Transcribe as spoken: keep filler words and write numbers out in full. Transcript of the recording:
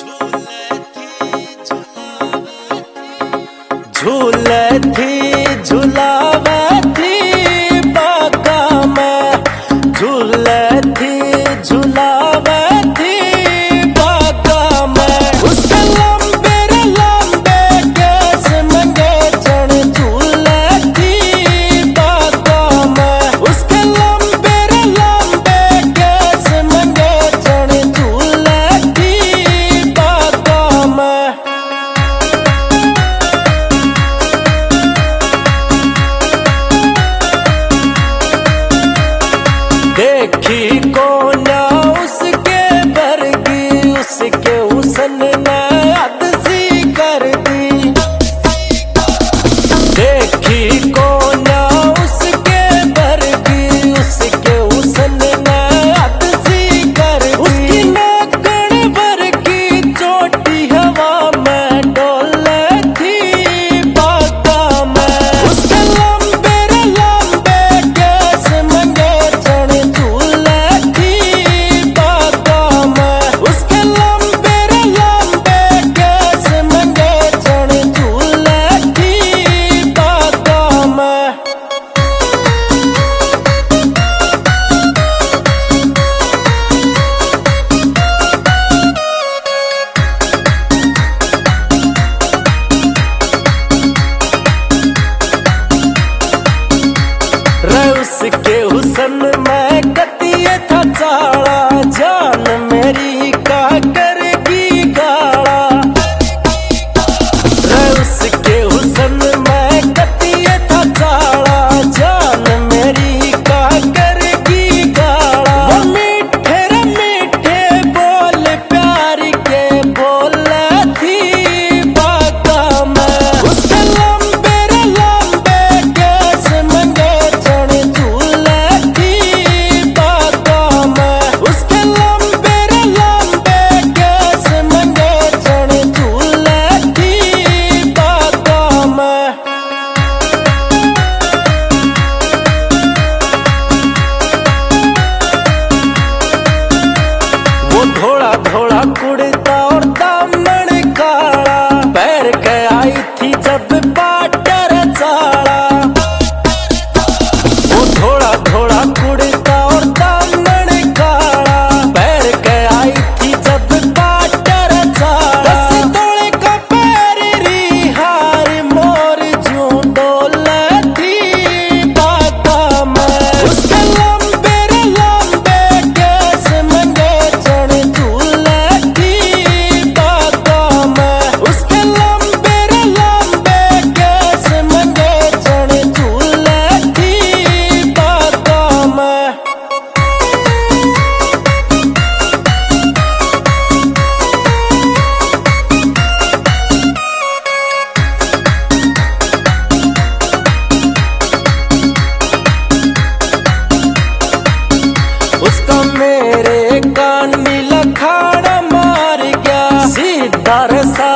झूले थी झुलावे थी बागा में, झूले थी झुलावे थी बागा में। उसके लंबे रे लंबे केस मंगेचन झूले थी बागा में। उसके लंबे रे लंबे केस मंगेचन झूले थी बागा में। देखी कोन्या उसके बरगी, उसके हुस्न ने हद सी कर दी। देखी कोन्या उसके बरगी, उसके हुस्न ने हद सी कर दी। उसकी नाकण भर की चोटी हवा में डोले थी बागा में। उसके लंबे रे लंबे केस मंगेचन झूले थी बागा में। उसके लंबे रे लंबे केस मंगेचन झूले थी बागा में। उसके हुस्न में कतिये था चाड़ा, जान मेरी का करेगी गाड़ा। उसके हुस्न में कतिये था चाड़ा, जान मेरी का करेगी गाड़ा। वो मीठे रे मीठे बोल प्यार के बोले थी बागा में। उसके लंबे रे लंबे केस मंगेचन झूले थी बागा में। उसके लंबे रे लंबे केस मंगेचन झूले थी बागा में। वो धोड़ा धोड़ा कुड़ता और दामन काला, पैर के आई थी जब पाटर चाला। वो धोड़ा धोड़ा कुड़ता और दामन काला, पैर के आई थी जब पाटर चाला। दस तोले का पैर री हार मोर जूं डोले थी बागा में। उसके लंबे रे लंबे केस मंगेचन झूले थी बागा में। उसके लंबे रे लंबे केस मंगेचन झूले थी बागा में। उसका मेरे कान नीला खाड़ा मार गया, सीधा रसा